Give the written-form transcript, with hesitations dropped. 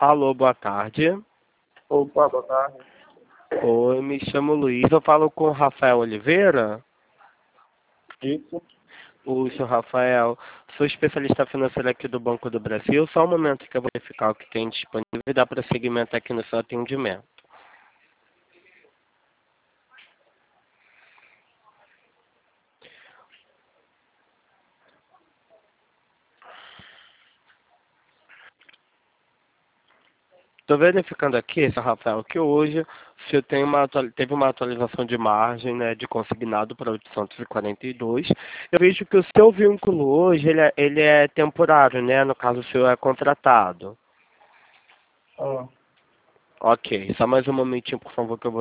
Alô, boa tarde. Opa, boa tarde. Oi, me chamo Luiz, eu falo com o Rafael Oliveira. Isso. O senhor Rafael, sou especialista financeiro aqui do Banco do Brasil. Só um momento que eu vou verificar o que tem disponível e dar prosseguimento aqui no seu atendimento. Estou verificando aqui, senhor Rafael, que hoje o senhor teve uma atualização de margem, né, de consignado para 842. Eu vejo que o seu vínculo hoje ele é temporário, né? No caso, o senhor é contratado. Ah, Ok, só mais um momentinho, por favor, que eu vou